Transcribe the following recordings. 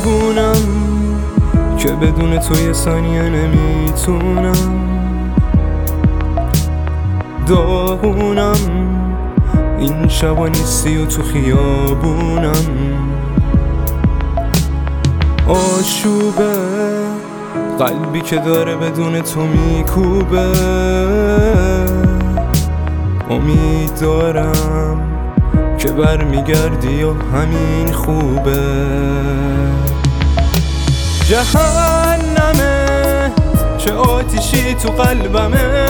دیوونم که بدون تو یه ثانیه نمیتونم. داغونم این شبا نیستی و تو خیابونم. آشوبه قلبی که داره بدون تو میکوبه. امید دارم که برمیگردی و همین خوبه. جهنمه چه آتیشی تو قلبمه.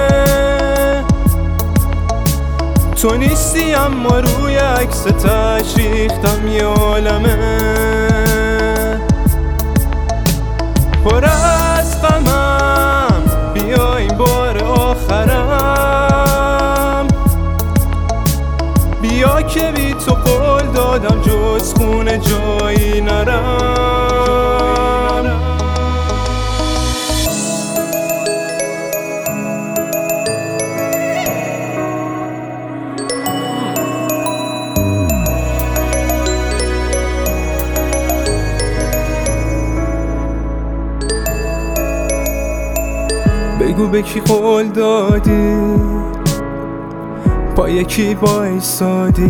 تو نیستی اما روی عکس تشریختم یه عالمه. پر از غمم بیا این بار آخرم. بیا که بی تو قول دادم جز خونه جایی نرم. بگو به کی قول دادی، با یکی وایسادی.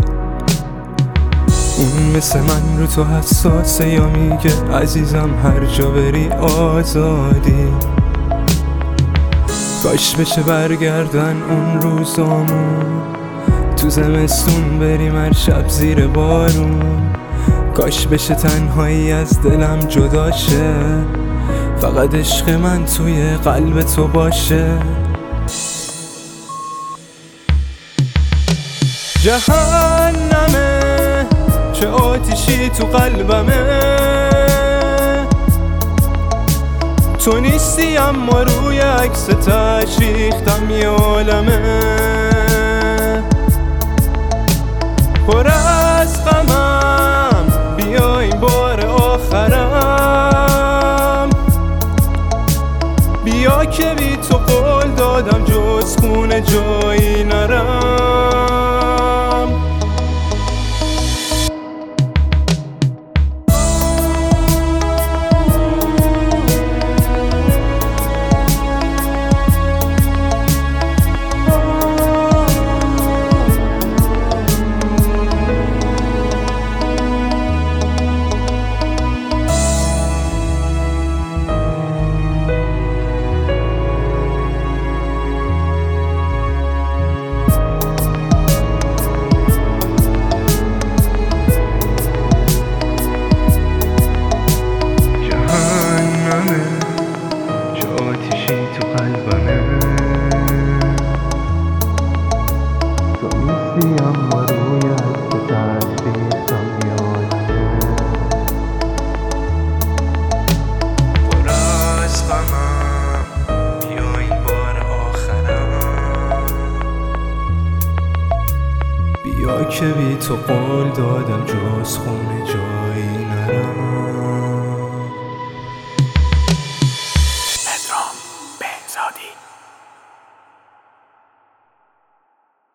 اون مثل من رو تو حساسه یا میگه عزیزم هر جا بری آزادی. کاش بشه برگردن اون روزامون، تو زمستون بریم هر شب زیر بارون. کاش بشه تنهایی از دلم جدا شه، فقط عشق من توی قلب تو باشه. جهنمه چه آتیشی تو قلبمه. تو نیستی اما روی عکس تشریختم یه عالمه. پر از غمم بیا این بار آخرم. بیا که بی تو قول دادم جز خونه جایی نرم. اما روی عکس تشریختم یه عالمه. پر از غمم بیا این بار آخرم. بیا که بی تو قول دادم جز خونه جایی نرم.